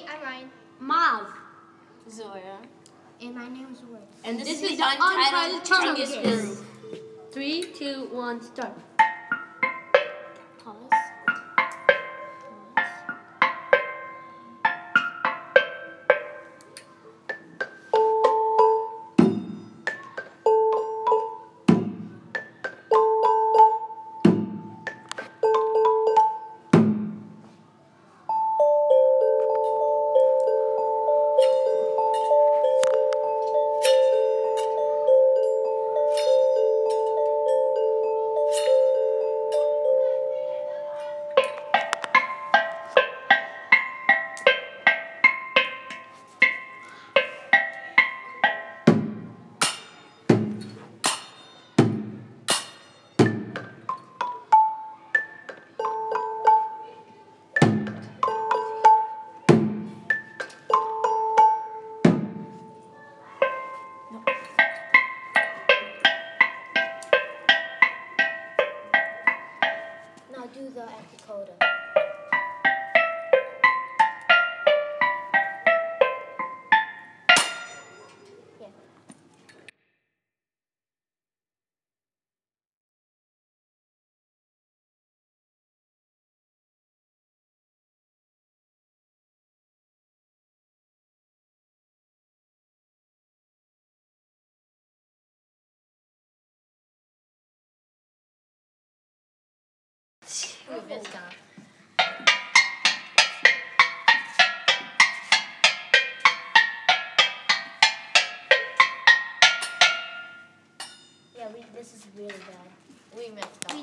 I'm Ryan. Maz. Zoya. And my name is Zoya. And this is Untitled Chungus Group. 3, 2, 1, start. Pause. Now do the anticoda. Yeah. Move this down. Yeah, this is really bad. We messed up.